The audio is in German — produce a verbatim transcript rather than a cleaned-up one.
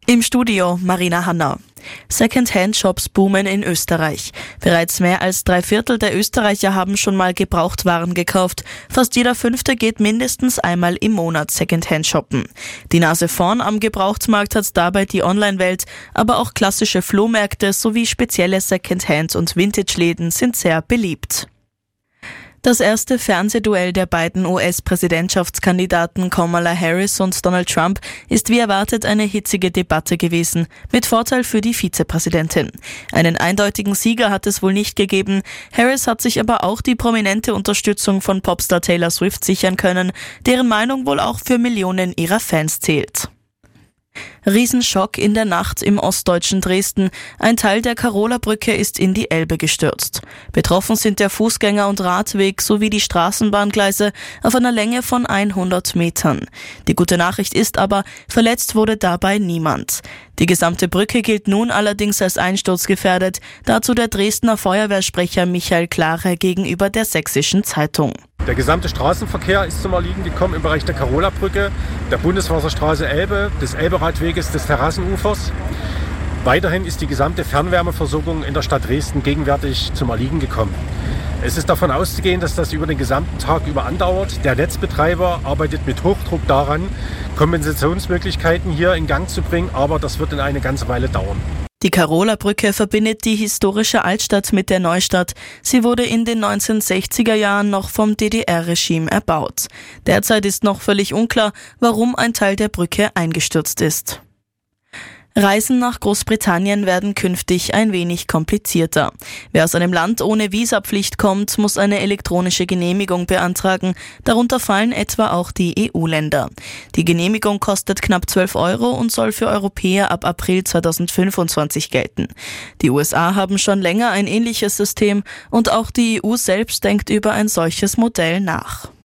Im Studio Marina Hanna. Second-Hand-Shops boomen in Österreich. Bereits mehr als drei Viertel der Österreicher haben schon mal Gebrauchtwaren gekauft. Fast jeder Fünfte geht mindestens einmal im Monat Second-Hand shoppen. Die Nase vorn am Gebrauchtmarkt hat dabei die Online-Welt, aber auch klassische Flohmärkte sowie spezielle Second-Hand- und Vintage-Läden sind sehr beliebt. Das erste Fernsehduell der beiden U S-Präsidentschaftskandidaten Kamala Harris und Donald Trump ist wie erwartet eine hitzige Debatte gewesen, mit Vorteil für die Vizepräsidentin. Einen eindeutigen Sieger hat es wohl nicht gegeben. Harris hat sich aber auch die prominente Unterstützung von Popstar Taylor Swift sichern können, deren Meinung wohl auch für Millionen ihrer Fans zählt. Riesenschock in der Nacht im ostdeutschen Dresden. Ein Teil der Karola-Brücke ist in die Elbe gestürzt. Betroffen sind der Fußgänger- und Radweg sowie die Straßenbahngleise auf einer Länge von hundert Metern. Die gute Nachricht ist aber, verletzt wurde dabei niemand. Die gesamte Brücke gilt nun allerdings als einsturzgefährdet, dazu der Dresdner Feuerwehrsprecher Michael Klare gegenüber der Sächsischen Zeitung. Der gesamte Straßenverkehr ist zum Erliegen gekommen im Bereich der Karola-Brücke, der Bundeswasserstraße Elbe, des Elberadweges, des Terrassenufers. Weiterhin ist die gesamte Fernwärmeversorgung in der Stadt Dresden gegenwärtig zum Erliegen gekommen. Es ist davon auszugehen, dass das über den gesamten Tag über andauert. Der Netzbetreiber arbeitet mit Hochdruck daran, Kompensationsmöglichkeiten hier in Gang zu bringen, aber das wird in eine ganze Weile dauern. Die Karola-Brücke verbindet die historische Altstadt mit der Neustadt. Sie wurde in den neunzehnhundertsechziger Jahren noch vom D D R-Regime erbaut. Derzeit ist noch völlig unklar, warum ein Teil der Brücke eingestürzt ist. Reisen nach Großbritannien werden künftig ein wenig komplizierter. Wer aus einem Land ohne Visapflicht kommt, muss eine elektronische Genehmigung beantragen. Darunter fallen etwa auch die E U-Länder. Die Genehmigung kostet knapp zwölf Euro und soll für Europäer ab April zweitausendfünfundzwanzig gelten. Die U S A haben schon länger ein ähnliches System und auch die E U selbst denkt über ein solches Modell nach.